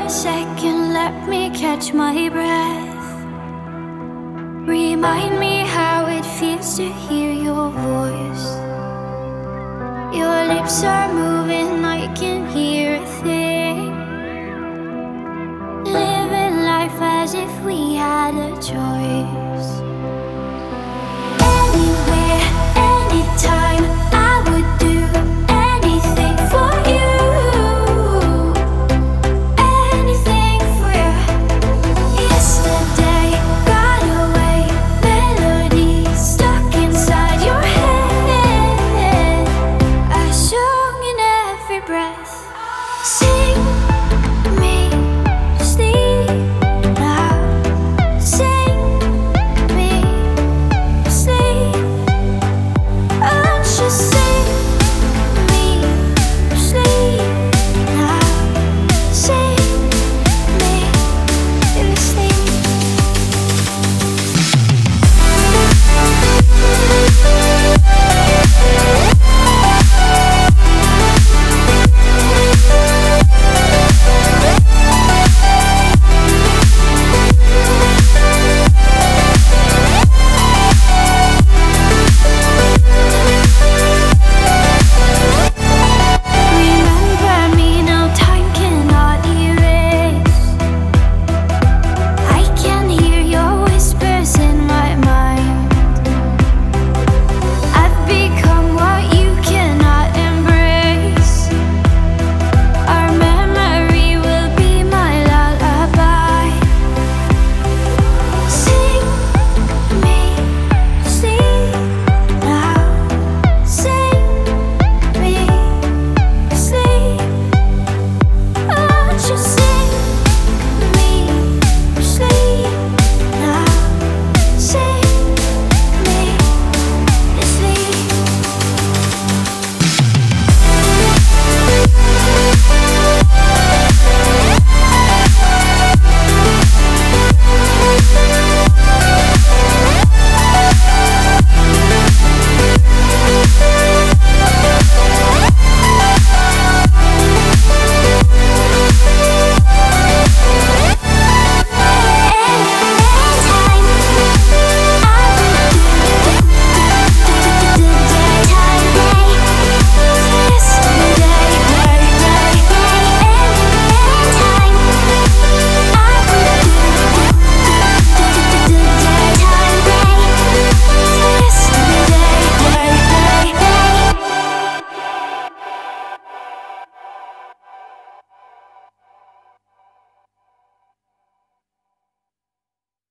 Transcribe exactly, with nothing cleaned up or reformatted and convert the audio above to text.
a second, let me catch my breath. Remind me how it feels to hear your voice. Your lips are moving, I can hear a thing. Living life as if we had a choice. Anywhere, anytime,